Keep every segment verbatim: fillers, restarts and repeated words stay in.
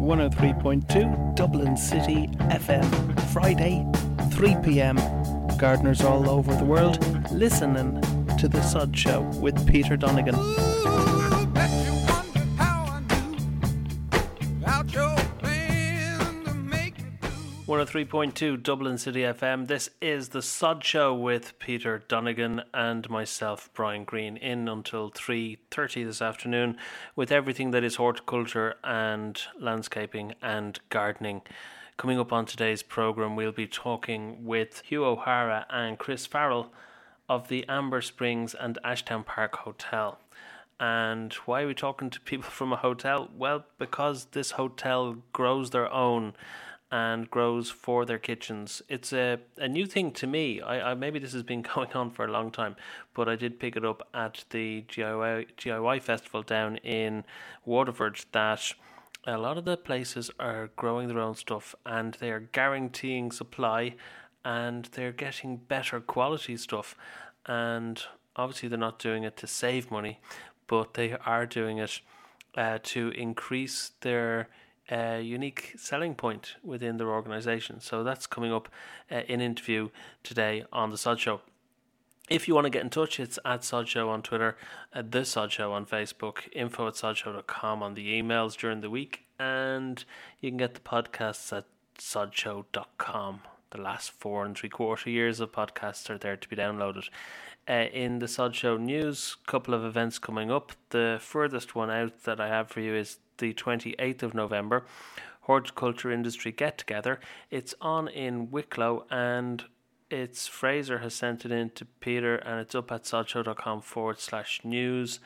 one oh three point two Dublin City F M. Friday, three p.m. Gardeners all over the world listening to The Sod Show with Peter Donegan. one oh three point two Dublin City F M. This is The Sod Show with Peter Donegan and myself, Brian Green, in until three thirty this afternoon with everything that is horticulture and landscaping and gardening. Coming up on today's programme, we'll be talking with Hugh O'Hara and Chris Farrell of the Amber Springs and Ashtown Park Hotel. And why are we talking to people from a hotel? Well, because this hotel grows their own and grows for their kitchens. It's a, a new thing to me. I, I maybe this has been going on for a long time, but I did pick it up at the G I Y, G I Y festival down in Waterford that a lot of the places are growing their own stuff and they are guaranteeing supply and they're getting better quality stuff. And obviously they're not doing it to save money, but they are doing it uh, to increase their Uh, unique selling point within their organisation. So that's coming up uh, in interview today on The Sod Show. If you want to get in touch, it's at Sod Show on Twitter, at The Sod Show on Facebook, info at sodshow dot com on the emails during the week, and you can get the podcasts at sodshow dot com. The last four and three quarter years of podcasts are there to be downloaded. Uh, in the Sod Show news, a couple of events coming up. The furthest one out that I have for you is the twenty-eighth of November, Horticulture Industry Get Together. It's on in Wicklow and it's Fraser has sent it in to Peter and it's up at sodshow.com forward slash news.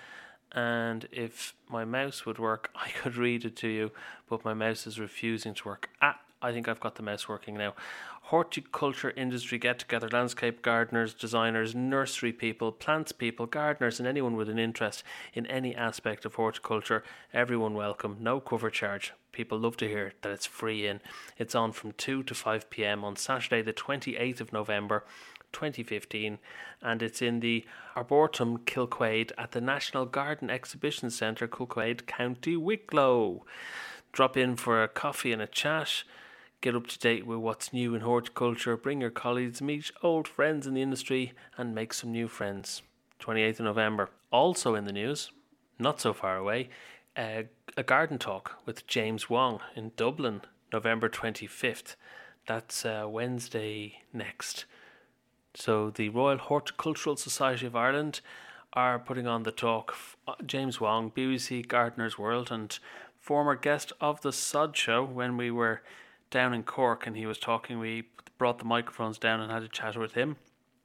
And if my mouse would work, I could read it to you, but my mouse is refusing to work. Ah, I think I've got the mouse working now. Horticulture Industry Get Together, landscape gardeners, designers, nursery people, plants people, gardeners, and anyone with an interest in any aspect of horticulture. Everyone welcome, no cover charge. People love to hear that it's free in. It's on from two to five p.m. on Saturday the twenty-eighth of November twenty fifteen, and it's in the Arboretum Kilquaid at the National Garden Exhibition Centre, Kilquaid, County Wicklow. Drop in for a coffee and a chat. Get up to date with what's new in horticulture, bring your colleagues, meet old friends in the industry and make some new friends. twenty-eighth of November. Also in the news, not so far away, uh, a garden talk with James Wong in Dublin, November twenty-fifth. That's uh, Wednesday next. So the Royal Horticultural Society of Ireland are putting on the talk. James Wong, B B C Gardener's World and former guest of the Sod Show when we were down in Cork and he was talking, we brought the microphones down and had a chat with him.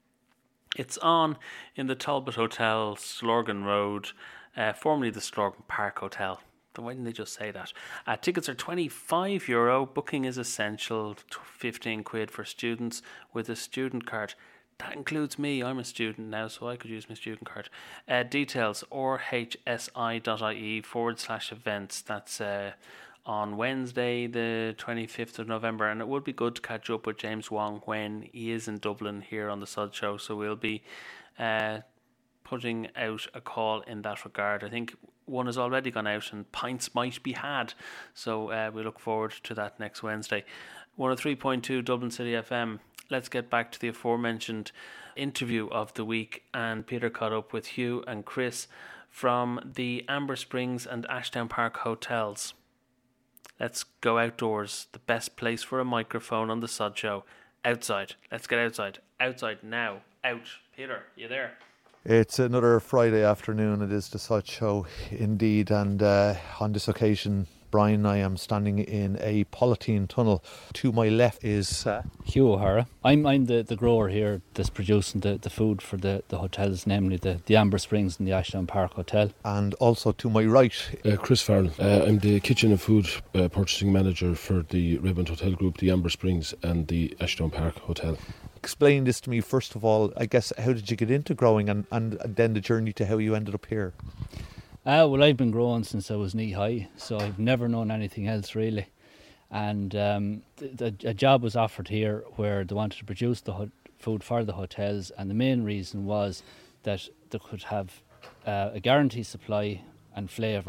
It's on in the Talbot Hotel, Slorgan Road, uh, formerly the Slorgan Park Hotel. Why didn't they just say that? Uh, tickets are twenty-five euro. Booking is essential, fifteen quid for students with a student card. That includes me. I'm a student now, so I could use my student card. Uh, details, r h s i dot i e forward slash events. That's uh, on Wednesday, the twenty-fifth of November, and it would be good to catch up with James Wong when he is in Dublin here on the Sod Show. So we'll be uh, putting out a call in that regard. I think one has already gone out and pints might be had. So uh, we look forward to that next Wednesday. one oh three point two Dublin City F M. Let's get back to the aforementioned interview of the week. And Peter caught up with Hugh and Chris from the Amber Springs and Ashtown Park hotels. Let's go outdoors. The best place for a microphone on the Sod Show. Outside. Let's get outside. Outside now. Out. Peter, you there? It's another Friday afternoon. It is the Sod Show indeed. And uh, on this occasion, Brian, I am standing in a polythene tunnel. To my left is uh, Hugh O'Hara. I'm I'm the, the grower here that's producing the, the food for the, the hotels, namely the, the Amber Springs and the Ashtown Park Hotel. And also to my right, uh, Chris Farrell. Uh, I'm the kitchen and food uh, purchasing manager for the Raymond Hotel Group, the Amber Springs and the Ashtown Park Hotel. Explain this to me first of all. I guess, how did you get into growing, and, and then the journey to how you ended up here? Uh, well, I've been growing since I was knee high, so I've never known anything else really. And um, the, the, a job was offered here where they wanted to produce the ho- food for the hotels, and the main reason was that they could have uh, a guaranteed supply and flavour,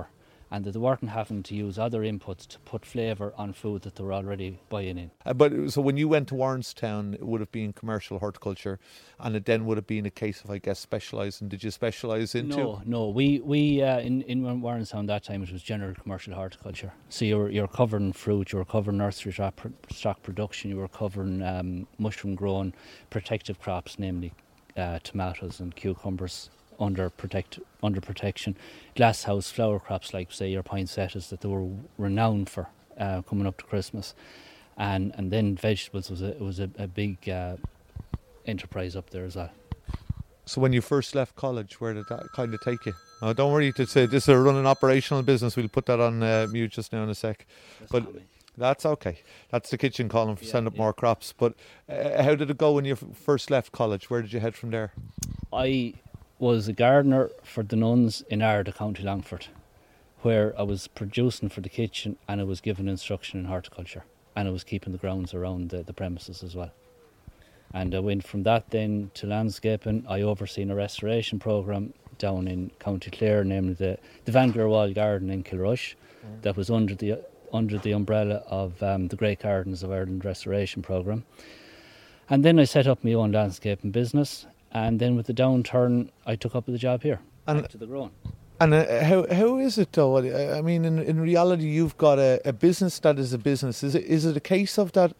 and that they weren't having to use other inputs to put flavour on food that they were already buying in. Uh, but so when you went to Warrenstown, it would have been commercial horticulture, and it then would have been a case of, I guess, specialising. Did you specialise into? No, no. We we uh, in in Warrenstown that time it was general commercial horticulture. So you were you're covering fruit, you were covering nursery stock, stock production, you were covering um, mushroom grown protective crops, namely uh, tomatoes and cucumbers. Under protect under protection, glasshouse flower crops like say your poinsettias that they were renowned for uh, coming up to Christmas, and and then vegetables was a was a, a big uh, enterprise up there as well. So when you first left college, where did that kind of take you? Oh, don't worry to say this is a running operational business. We'll put that on uh, mute just now in a sec. That's but that's okay. That's the kitchen calling for yeah, send up yeah. more crops. But uh, how did it go when you f- first left college? Where did you head from there? I. was a gardener for the nuns in Ardagh, County Longford, where I was producing for the kitchen and I was given instruction in horticulture, and I was keeping the grounds around the, the premises as well. And I went from that then to landscaping. I overseen a restoration programme down in County Clare, namely the, the Van Wall Garden in Kilrush, mm. that was under the under the umbrella of um, the Great Gardens of Ireland Restoration Programme. And then I set up my own landscaping business. And then with the downturn, I took up the job here, and back to the growing. And uh, how how is it though? I mean, in in reality, you've got a, a business that is a business. Is it is it a case of that?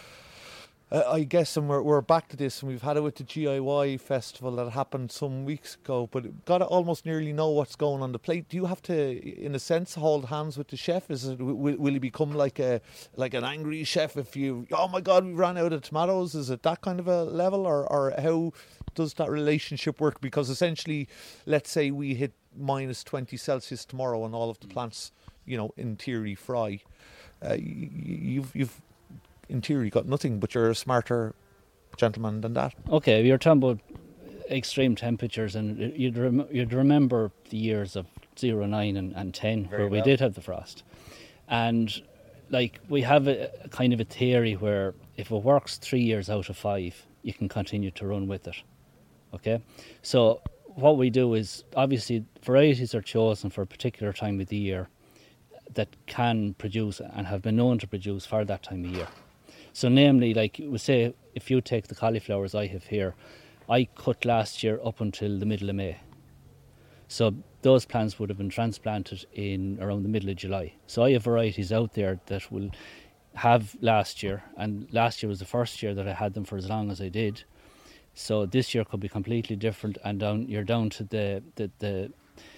Uh, I guess, and we're we're back to this, and we've had it with the G I Y festival that happened some weeks ago. But got to almost nearly know what's going on the plate. Do you have to, in a sense, hold hands with the chef? Is it will, will he become like a like an angry chef if you? Oh my God, we ran out of tomatoes. Is it that kind of a level, or or how does that relationship work? Because essentially, let's say we hit minus twenty Celsius tomorrow, and all of the plants, you know, in theory, fry. Uh, you've you've. In theory, got nothing, but you're a smarter gentleman than that. Okay, you're talking about extreme temperatures, and you'd, rem- you'd remember the years of zero, nine and, and ten, Very where well. we did have the frost. And, like, we have a, a kind of a theory where if it works three years out of five, you can continue to run with it, okay? So what we do is, obviously, varieties are chosen for a particular time of the year that can produce and have been known to produce for that time of year. So namely, like we say, if you take the cauliflowers I have here, I cut last year up until the middle of May. So those plants would have been transplanted in around the middle of July. So I have varieties out there that will have last year, and last year was the first year that I had them for as long as I did. So this year could be completely different, and down you're down to the the the,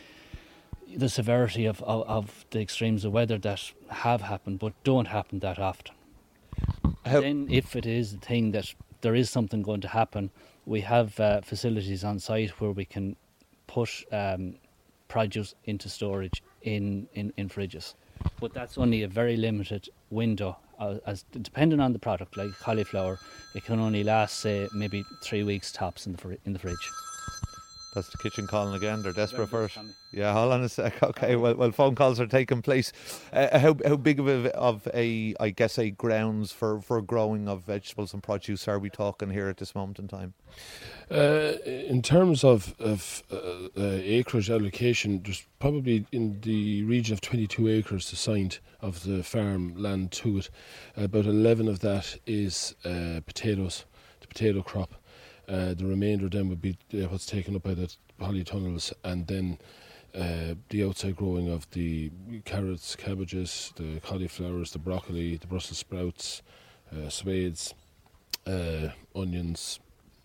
the severity of, of, of the extremes of weather that have happened but don't happen that often. How then if it is a thing that there is something going to happen, we have uh, facilities on site where we can put um, produce into storage in, in, in fridges. But that's only a very limited window. Uh, as depending on the product, like cauliflower, it can only last, say, maybe three weeks tops in the fr- in the fridge. That's the kitchen calling again. They're desperate for it. Yeah, hold on a sec. Okay, well, well, phone calls are taking place. Uh, how how big of a, of a, I guess, a grounds for, for growing of vegetables and produce are we talking here at this moment in time? Uh, in terms of of uh, uh, acreage allocation, there's probably in the region of twenty-two acres assigned of the farm land to it. About eleven of that is uh, potatoes, the potato crop. Uh, the remainder then would be uh, what's taken up by the polytunnels, and then uh, the outside growing of the carrots, cabbages, the cauliflowers, the broccoli, the Brussels sprouts, uh, swades, uh, onions,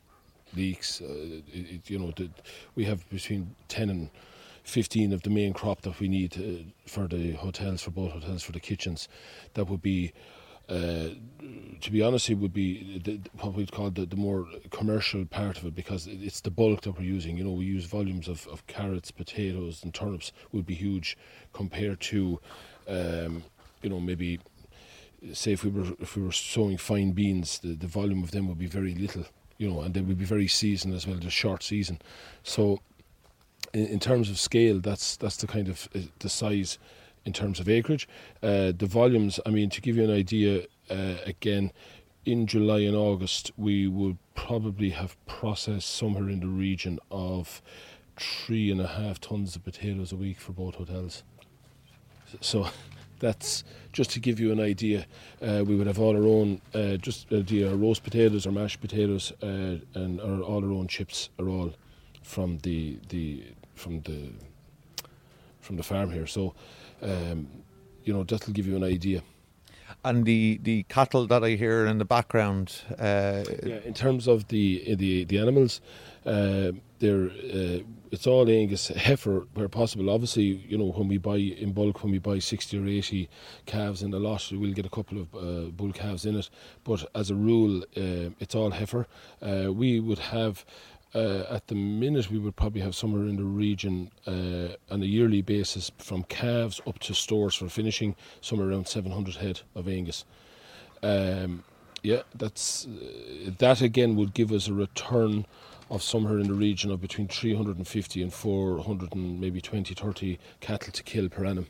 leeks. Uh, it, it, you know, the, we have between ten and fifteen of the main crop that we need uh, for the hotels, for both hotels, for the kitchens. That would be. Uh, to be honest, it would be the, what we'd call the, the more commercial part of it, because it's the bulk that we're using. You know, we use volumes of, of carrots, potatoes and turnips would be huge compared to, um, you know, maybe say if we were if we were sowing fine beans, the, the volume of them would be very little, you know, and they would be very seasonal as well, the short season. So in, in terms of scale, that's that's the kind of uh, the size. In terms of acreage, uh, the volumes, I mean, to give you an idea, uh, again, in July and August, we would probably have processed somewhere in the region of three and a half tons of potatoes a week for both hotels. So that's just to give you an idea. Uh, we would have all our own, uh, just uh, the uh, roast potatoes or mashed potatoes, uh, and our, all our own chips are all from the the from the from the farm here. So, um, you know, that'll give you an idea. And the, the cattle that I hear in the background. Uh, yeah, in terms of the the the animals, uh, they're uh, it's all Angus heifer where possible. Obviously, you know, when we buy in bulk, when we buy sixty or eighty calves in the lot, we'll get a couple of uh, bull calves in it. But as a rule, uh, it's all heifer. Uh, we would have. Uh, at the minute, we would probably have somewhere in the region uh, on a yearly basis from calves up to stores for finishing, somewhere around seven hundred head of Angus. Um, yeah, that's uh, that again would give us a return of somewhere in the region of between three hundred fifty and four hundred and maybe twenty, thirty cattle to kill per annum.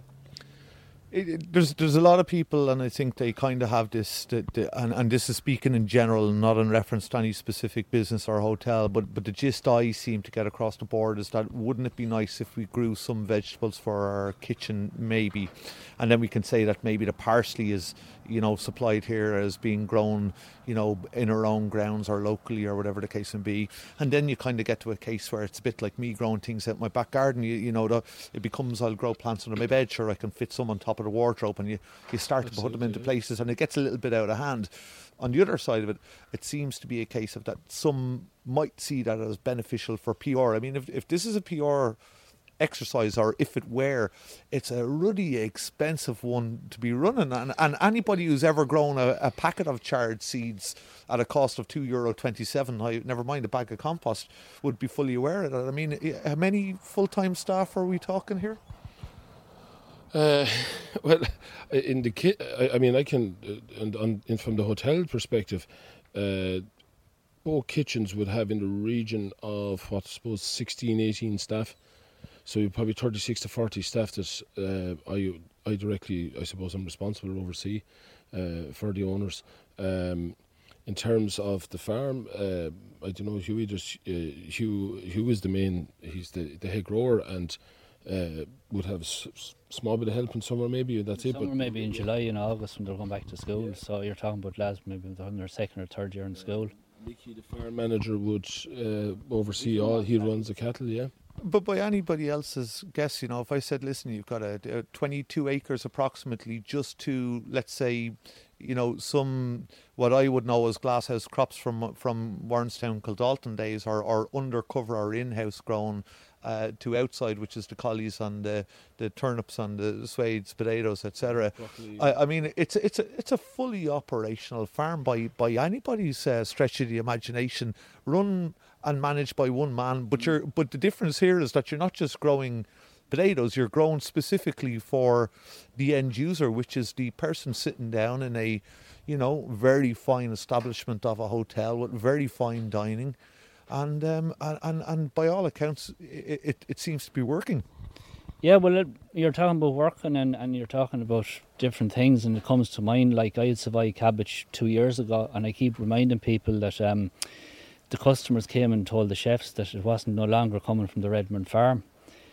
It, it, there's there's a lot of people, and I think they kind of have this, the, the, and, and this is speaking in general, not in reference to any specific business or hotel, but, but the gist I seem to get across the board is that wouldn't it be nice if we grew some vegetables for our kitchen, maybe, and then we can say that maybe the parsley is, you know, supplied here as being grown, you know, in our own grounds or locally or whatever the case may be, and then you kind of get to a case where it's a bit like me growing things out my back garden. You, you know, the, it becomes I'll grow plants under my bed, sure I can fit some on top of the wardrobe, and you, you start to put them into places, and it gets a little bit out of hand. On the other side of it, it seems to be a case of that some might see that as beneficial for P R. I mean, if if this is a P R exercise, or if it were, it's a really expensive one to be running, and, and anybody who's ever grown a, a packet of charred seeds at a cost of two euro twenty-seven, I never mind a bag of compost, would be fully aware of that. I mean, how many full-time staff are we talking here? Uh, well, in the ki- I, I mean, I can, uh, and on, in, from the hotel perspective, uh, both kitchens would have in the region of what I suppose sixteen, eighteen staff. So probably thirty-six to forty staff that uh, I I directly, I suppose, I'm responsible to oversee uh, for the owners. Um, in terms of the farm, uh, I don't know, Hughie, just, uh, Hugh, Hugh is the main, he's the, the head grower, and uh, would have a s- small bit of help in summer maybe, that's summer it. But maybe in July and August when they're going back to school. Yeah. So you're talking about lads maybe in their second or third year in school. Mickey, the farm manager, would uh, oversee all, he runs the cattle, yeah. But by anybody else's guess, you know, if I said, listen, you've got a, a twenty-two acres approximately just to, let's say, you know, some, what I would know as glasshouse crops from from Warrenstown, Kildalton days, or, or undercover or in-house grown, uh, to outside, which is the collies and the, the turnips and the swades, potatoes, et cetera. I, I mean, it's it's a it's a fully operational farm by by anybody's uh, stretch of the imagination, run and managed by one man. But you're but the difference here is that you're not just growing potatoes, you're grown specifically for the end user, which is the person sitting down in a, you know, very fine establishment of a hotel with very fine dining. And um, and and by all accounts, it, it, it seems to be working. Yeah, well, it, you're talking about working and, and you're talking about different things, and it comes to mind, like I had Savoy cabbage two years ago, and I keep reminding people that um, the customers came and told the chefs that it wasn't no longer coming from the Redmond farm.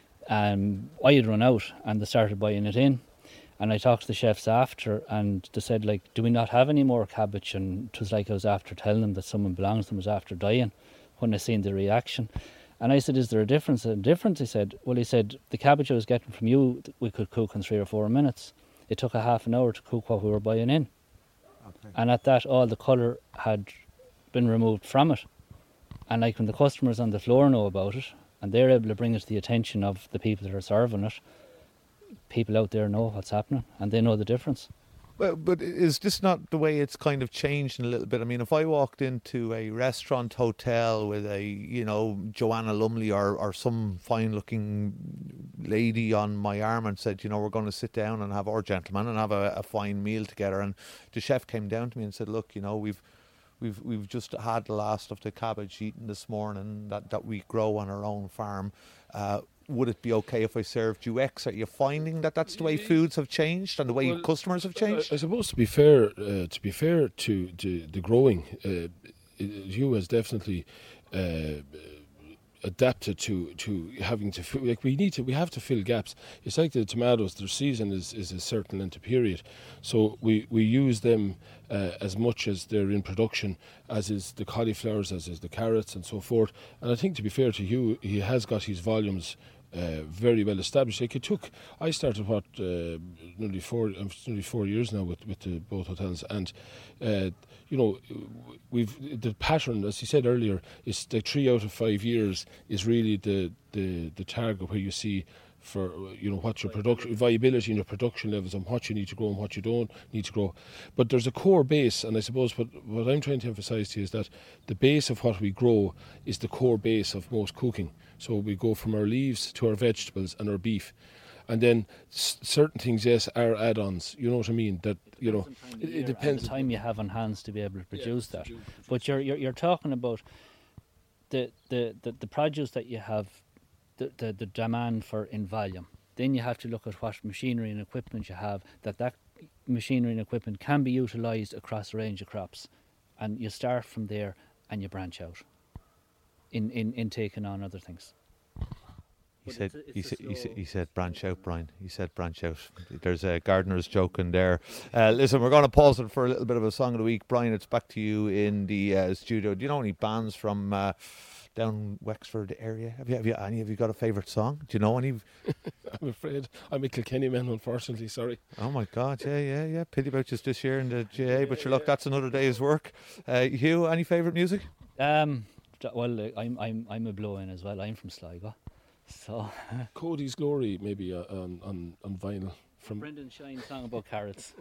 Um, I had run out, and they started buying it in. And I talked to the chefs after, and they said, like, do we not have any more cabbage? And it was like I was after telling them that someone belongs to them was after dying when I seen the reaction. And I said, is there a difference? A difference, he said. Well, he said, the cabbage I was getting from you, we could cook in three or four minutes. It took a half an hour to cook what we were buying in. Okay. And at that, all the colour had been removed from it. And like when the customers on the floor know about it, and they're able to bring it to the attention of the people that are serving it, people out there know what's happening, and they know the difference. Well, but is this not the way it's kind of changed in a little bit? I mean, if I walked into a restaurant hotel with a, you know, Joanna Lumley or, or some fine-looking lady on my arm and said, you know, we're going to sit down and have our gentleman and have a, a fine meal together, and the chef came down to me and said, look, you know, we've we've we've just had the last of the cabbage eaten this morning that, that we grow on our own farm. Uh, would it be okay if I served you X? Are you finding that that's the way foods have changed and the way well, customers have changed? I, I suppose to be fair, uh, to be fair to, to the growing, uh, Hugh has definitely uh, adapted to to having to fill, like we need to we have to fill gaps. It's like the tomatoes; their season is, is a certain length of period, so we we use them uh, as much as they're in production, as is the cauliflowers, as is the carrots, and so forth. And I think, to be fair to Hugh, he has got his volumes Uh, very well established. Like it took, I started what uh, nearly four, um, nearly four years now with with the both hotels, and uh, you know, we've the pattern, as he said earlier, is the three out of five years is really the the the target where you see for you know what your production viability and your production levels and what you need to grow and what you don't need to grow. But there's a core base, and I suppose what what I'm trying to emphasise to you is that the base of what we grow is the core base of most cooking. So we go from our leaves to our vegetables and our beef, and then s- certain things, yes, are add-ons. You know what I mean? That you know, it, it depends. The time you have on hands to be able to produce yeah, that, produce, produce. But you're, you're you're talking about the the, the, the produce that you have, the, the the demand for in volume. Then you have to look at what machinery and equipment you have. That that machinery and equipment can be utilised across a range of crops, and you start from there and you branch out. In, in, in taking on other things. He said, it's a, it's he, said he said he said branch out, Brian. He said branch out. There's a gardener's joke in there. Uh, listen, we're going to pause it for a little bit of a song of the week. Brian, it's back to you in the uh, studio. Do you know any bands from uh, down Wexford area? Have you, have you any? Have you got a favourite song? Do you know any? I'm afraid I'm a Kilkenny man, unfortunately. Sorry. Oh my God! Yeah, yeah, yeah. Pity about just this year in the G A A, but sure, look, that's another day's work. Uh, Hugh, any favourite music? Um. Well, I'm I'm I'm a blow-in as well. I'm from Sligo, so Cody's Glory maybe uh, on, on on vinyl from Brendan Shine song about carrots.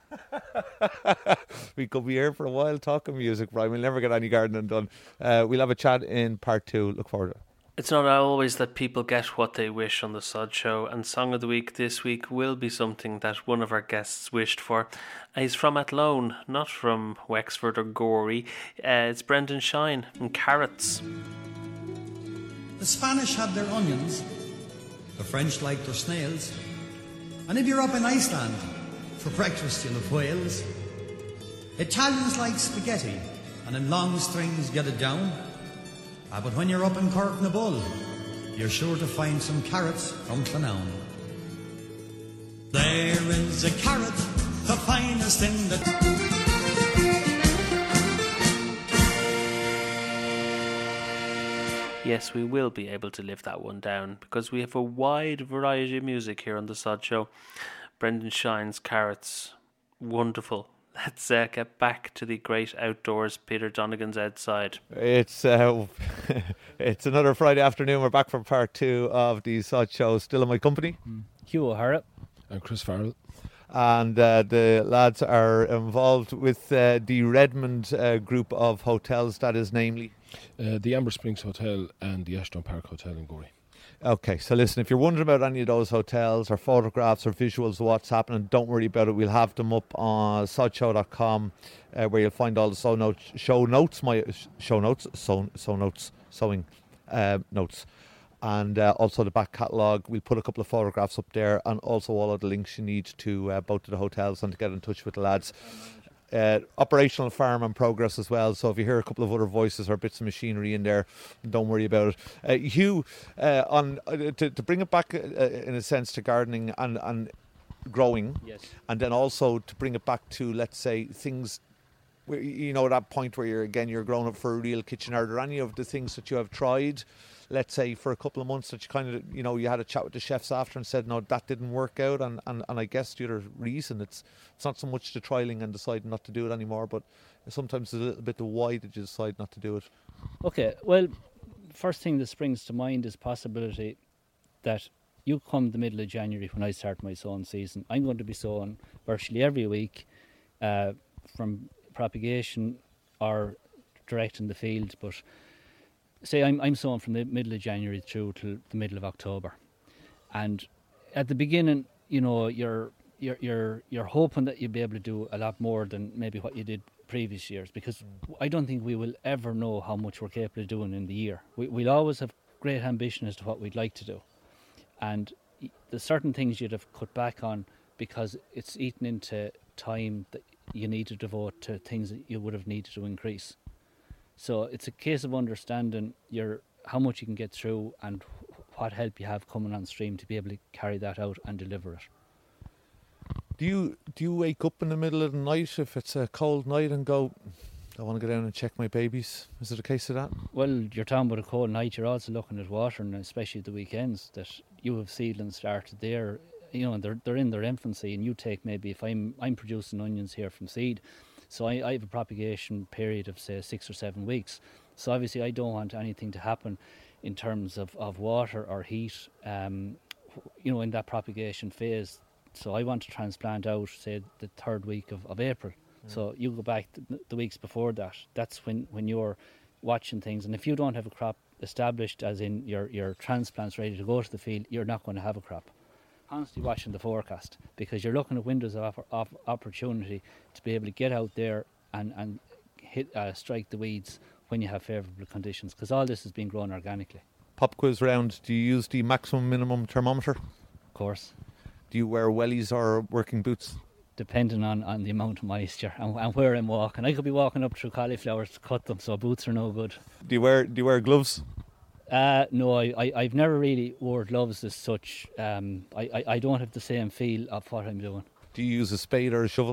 We could be here for a while talking music, Brian. We'll never get any gardening done. Uh, we'll have a chat in part two. Look forward to it. It's not always that people get what they wish on the Sod Show, and Song of the Week this week will be something that one of our guests wished for. He's from Athlone, not from Wexford or Gorey. Uh, it's Brendan Shine and Carrots. The Spanish had their onions, the French liked their snails, and if you're up in Iceland, for breakfast you'll have whales. Italians like spaghetti, and in long strings get it down. Ah, but when you're up in Cork na Bull, you're sure to find some carrots from Clonown. There is a carrot, the finest in the... Yes, we will be able to live that one down because we have a wide variety of music here on the Sod Show. Brendan Shine's Carrots, wonderful. Let's uh, get back to the great outdoors. Peter Donegan's outside. It's uh, it's another Friday afternoon. We're back for part two of the Sod Show. Still in my company, mm. Hugh O'Hara and Chris Farrell. And uh, the lads are involved with uh, the Redmond uh, group of hotels. That is namely uh, the Amber Springs Hotel and the Ashdown Park Hotel in Gorey. Okay, so listen, if you're wondering about any of those hotels or photographs or visuals of what's happening, don't worry about it. We'll have them up on sodshow dot com uh, where you'll find all the show notes, show notes, my show notes, sew, sew notes, sewing uh, notes, and uh, also the back catalogue. We'll put a couple of photographs up there and also all of the links you need to uh, both of the hotels and to get in touch with the lads. Uh, operational farm in progress as well, so if you hear a couple of other voices or bits of machinery in there, don't worry about it. uh, Hugh, uh, on uh, to, to bring it back uh, in a sense to gardening and, and growing, yes, and then also to bring it back to, let's say, things where, you know, that point where you're again you're growing up for a real kitchen. Are there any of the things that you have tried, let's say, for a couple of months that you kind of, you know, you had a chat with the chefs after and said, no, that didn't work out, and, and, and I guess the other reason, it's it's not so much the trialling and deciding not to do it anymore, but sometimes it's a little bit of why did you decide not to do it? Okay, well, first thing that springs to mind is possibility that you come the middle of January when I start my sowing season. I'm going to be sowing virtually every week uh, from propagation or direct in the field, but say I'm I'm sowing from the middle of January through to the middle of October, and at the beginning, you know, you're you're you're you're hoping that you'll be able to do a lot more than maybe what you did previous years, because mm. I don't think we will ever know how much we're capable of doing in the year. We, we'll always have great ambition as to what we'd like to do, and there's certain things you'd have cut back on because it's eaten into time that you need to devote to things that you would have needed to increase. So it's a case of understanding your how much you can get through and what help you have coming on stream to be able to carry that out and deliver it. Do you do you wake up in the middle of the night if it's a cold night and go, I want to go down and check my babies? Is it a case of that? Well, you're talking about a cold night, you're also looking at water, and especially the weekends that you have seedlings started there, you know, and they're, they're in their infancy, and you take maybe, if I'm I'm producing onions here from seed, so I, I have a propagation period of say six or seven weeks. So obviously I don't want anything to happen in terms of, of water or heat, um, you know, in that propagation phase. So I want to transplant out, say, the third week of, of April. Mm. So you go back the, the weeks before that. That's when, when you're watching things. And if you don't have a crop established, as in your, your transplants ready to go to the field, you're not going to have a crop. Constantly watching the forecast, because you're looking at windows of, of opportunity to be able to get out there and, and hit uh, strike the weeds when you have favourable conditions, because all this is being grown organically. Pop quiz round, do you use the maximum minimum thermometer? Of course. Do you wear wellies or working boots? Depending on, on the amount of moisture and, and where I'm walking. I could be walking up through cauliflowers to cut them, so boots are no good. Do you wear do you wear gloves? Uh, no, I, I, I've never really wore gloves as such. Um, I, I, I don't have the same feel of what I'm doing. Do you use a spade or a shovel?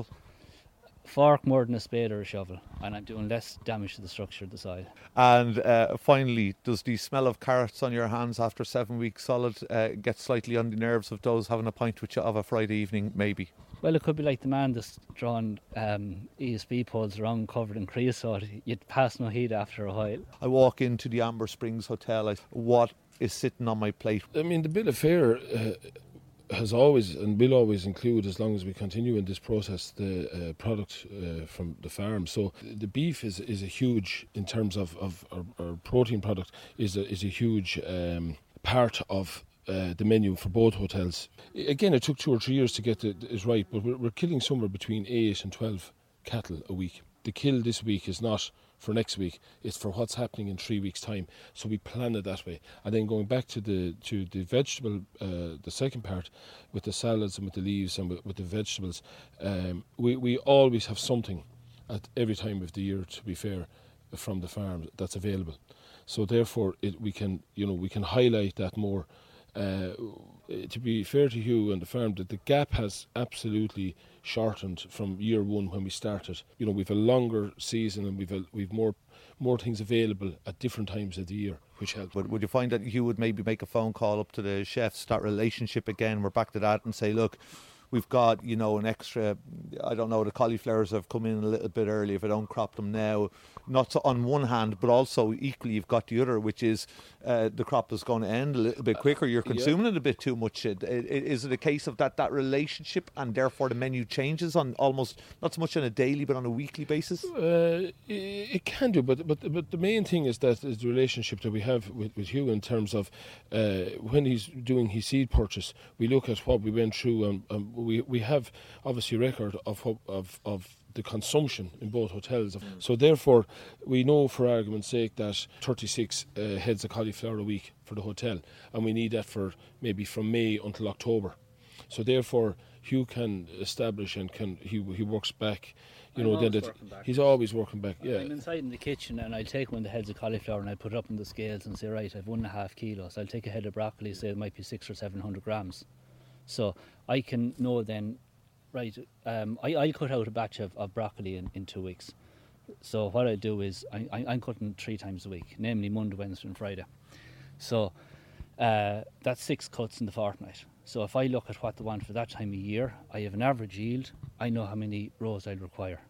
Fork more than a spade or a shovel, and I'm doing less damage to the structure of the soil. And uh, finally, does the smell of carrots on your hands after seven weeks solid uh, get slightly on the nerves of those having a pint with you of a Friday evening, maybe? Well, it could be like the man that's drawn um, E S B poles around covered in creosote. You'd pass no heat after a while. I walk into the Amber Springs Hotel. I, what is sitting on my plate? I mean, the bill of fare uh, has always and will always include, as long as we continue in this process, the uh, product uh, from the farm. So the beef is is a huge, in terms of, of our, our protein product, is a, is a huge um, part of Uh, the menu for both hotels. Again, it took two or three years to get it, it right, but we're, we're killing somewhere between eight and twelve cattle a week. The kill this week is not for next week, it's for what's happening in three weeks' time. So we plan it that way. And then going back to the to the vegetable, uh, the second part, with the salads and with the leaves and with, with the vegetables, um, we, we always have something at every time of the year, to be fair, from the farm that's available. So therefore, it, we can, you know, we can highlight that more. Uh, to be fair to Hugh and the farm, that the gap has absolutely shortened from year one when we started. You know, we've a longer season and we've a, we've more more things available at different times of the year, which helps. Would, would you find that Hugh would maybe make a phone call up to the chefs, that relationship again, we're back to that, and say, look, we've got, you know, an extra, I don't know, the cauliflowers have come in a little bit early. If I don't crop them now, not so on one hand, but also equally you've got the other, which is uh, the crop is going to end a little bit quicker. You're consuming yeah. it a bit too much. Is it a case of that that relationship, and therefore the menu changes on almost, not so much on a daily, but on a weekly basis? Uh, it can do, but but but the main thing is that is the relationship that we have with, with Hugh, in terms of uh, when he's doing his seed purchase, we look at what we went through, and um, we we have obviously record of of of the consumption in both hotels. Mm. So therefore, we know, for argument's sake, that thirty-six uh, heads of cauliflower a week for the hotel, and we need that for maybe from May until October. So therefore, Hugh can establish and can he he works back. You I'm know, then that he's always working back. Yeah, I'm inside in the kitchen and I'll take one of the heads of cauliflower and I'll put it up on the scales and say, right, I've one and a half kilos. I'll take a head of broccoli, say it might be six or seven hundred grams. So I can know then, right, um, I, I'll cut out a batch of, of broccoli in, in two weeks. So what I do is I, I, I'm cutting three times a week, namely Monday, Wednesday and Friday. So uh, that's six cuts in the fortnight. So if I look at what they want for that time of year, I have an average yield, I know how many rows I'll require.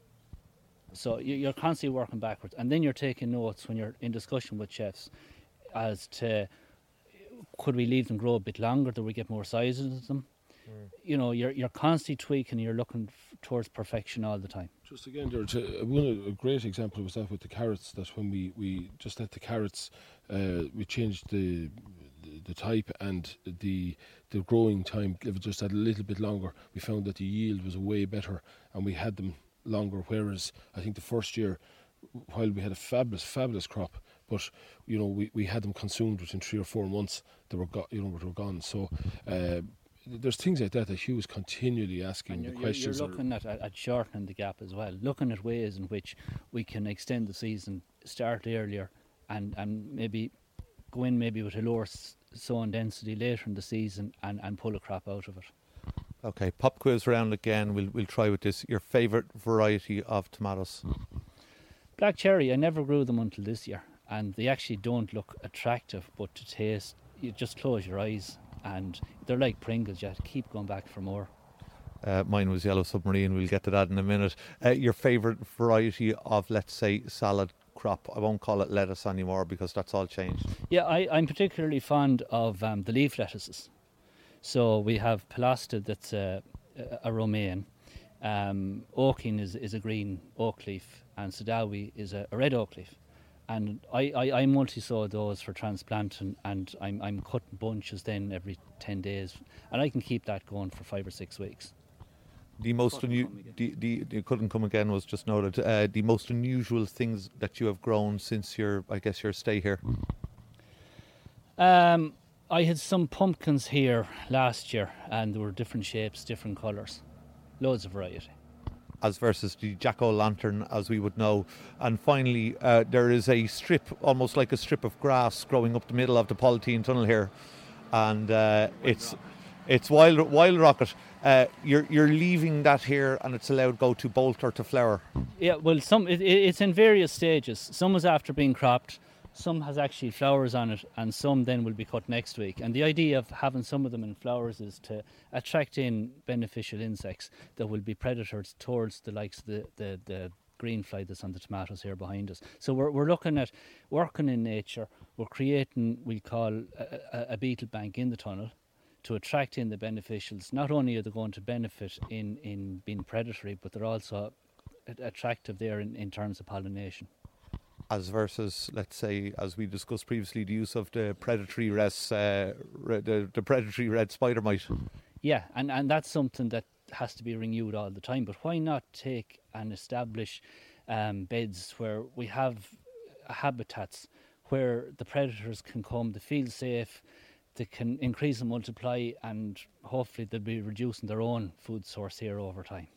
So you're constantly working backwards, and then you're taking notes when you're in discussion with chefs as to, could we leave them grow a bit longer, do we get more sizes of them? Mm. You know, you're you're constantly tweaking, you're looking f- towards perfection all the time. Just again, George, uh, one a great example was that with the carrots, that when we, we just let the carrots, uh, we changed the, the the type and the the growing time, just had a little bit longer. We found that the yield was way better and we had them longer, whereas I think the first year, while we had a fabulous, fabulous crop, but you know we, we had them consumed within three or four months. They were go- you know they were gone. So uh, there's things like that that Hugh is continually asking and the you're, questions. You're looking at, at shortening the gap as well, looking at ways in which we can extend the season, start earlier, and, and maybe go in maybe with a lower s- sown density later in the season and, and pull a crop out of it. Okay, pop quiz round again. We'll we'll try with this. Your favourite variety of tomatoes? Black cherry, I never grew them until this year, and they actually don't look attractive, but to taste, you just close your eyes and they're like Pringles. You have to keep going back for more. Uh, mine was Yellow Submarine. We'll get to that in a minute. Uh, your favourite variety of, let's say, salad crop? I won't call it lettuce anymore because that's all changed. Yeah, I, I'm particularly fond of um, the leaf lettuces. So we have Pilastra, that's a, a romaine. Um, Oaking is, is a green oak leaf, and Sudawi is a, a red oak leaf. And I, I, I multi-sow those for transplanting, and I'm, I'm cutting bunches then every ten days. And I can keep that going for five or six weeks. The most unu- the, the, the couldn't come again was just noted. Uh, the most unusual things that you have grown since your, I guess, your stay here. Um, I had some pumpkins here last year, and there were different shapes, different colours, loads of variety. As versus the jack-o'-lantern, as we would know. And finally, uh, there is a strip, almost like a strip of grass, growing up the middle of the Polythene Tunnel here, and uh, it's it's wild wild rocket. Uh, you're you're leaving that here, and it's allowed go to bolt or to flower. Yeah, well, some it, it's in various stages. Some is after being cropped, some has actually flowers on it, and some then will be cut next week. And the idea of having some of them in flowers is to attract in beneficial insects that will be predators towards the likes of the, the, the green fly that's on the tomatoes here behind us. So we're we're looking at working in nature. We're creating, we call a, a, a beetle bank in the tunnel to attract in the beneficials. Not only are they going to benefit in, in being predatory, but they're also attractive there in, in terms of pollination. As versus, let's say, as we discussed previously, the use of the predatory res, uh, re, the, the predatory red spider mite. Yeah, and, and that's something that has to be renewed all the time. But why not take and establish um, beds where we have habitats where the predators can come, they feel safe, they can increase and multiply, and hopefully they'll be reducing their own food source here over time.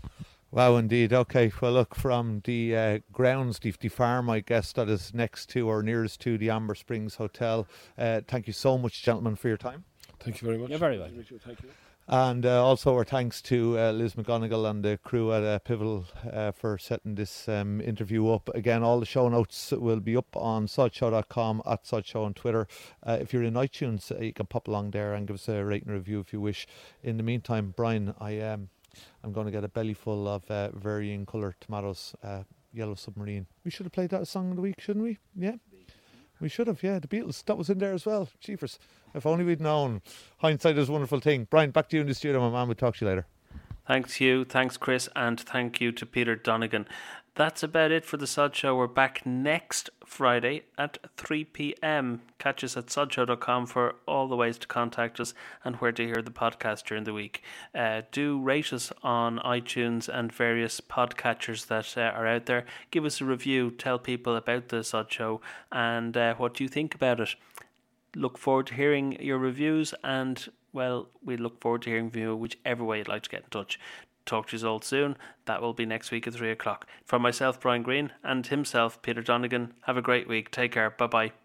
Wow, indeed. Okay, well, look, from the uh, grounds, the, the farm, I guess, that is next to or nearest to the Amber Springs Hotel. Uh, thank you so much, gentlemen, for your time. Thank you very much. You're very welcome. Thank you. And uh, also our thanks to uh, Liz McGonigal and the crew at uh, Pivotal uh, for setting this um, interview up. Again, all the show notes will be up on sod show dot com, at SodShow on Twitter. Uh, if you're in iTunes, uh, you can pop along there and give us a rate and review if you wish. In the meantime, Brian, I um, I'm going to get a belly full of uh, varying colour tomatoes, uh, Yellow Submarine. We should have played that song of the week, shouldn't we? Yeah. We should have, yeah. The Beatles, that was in there as well. Jeepers. If only we'd known. Hindsight is a wonderful thing. Brian, back to you in the studio. My man will talk to you later. Thanks, Hugh. Thanks, Chris. And thank you to Peter Donegan. That's about it for the Sod Show. We're back next Friday at three p.m. Catch us at sod show dot com for all the ways to contact us and where to hear the podcast during the week. Uh, do rate us on iTunes and various podcatchers that uh, are out there. Give us a review. Tell people about the Sod Show and uh, what you think about it. Look forward to hearing your reviews, and, well, we look forward to hearing from you whichever way you'd like to get in touch. Talk to you all soon. That will be next week at three o'clock. From myself, Brian Green, and himself, Peter Donegan, have a great week. Take care. Bye-bye.